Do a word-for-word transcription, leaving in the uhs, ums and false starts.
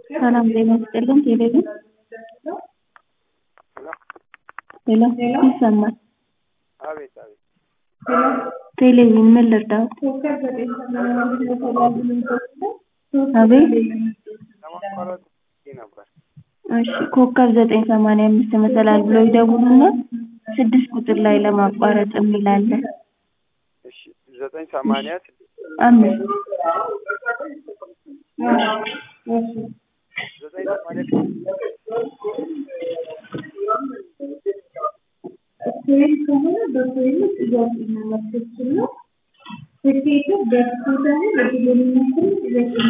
ሰላም ጤና ይስጥልን ቴሌቪዥን ሄሎ ይሰማል አቤት አቤት ቴሌቪዥን ምን ልርዳው አቤት ለማቋረጥ ነበር እሺ ኮከብ ዘጠኝ ሰማንያ አምስት መሰላል ብለው ይደውሉና ስድስት ቁጥር ላይ ለማቋረጥ የሚል አለ እሺ ዘጠኝ ሰማንያ አምስት ዘጠኝ ሰማንያ ኮይን ከሆነ በኮይን ጥያቄ ነው ማለት ነው። ትኬቱ በስኩተር ለዲሊቨሪ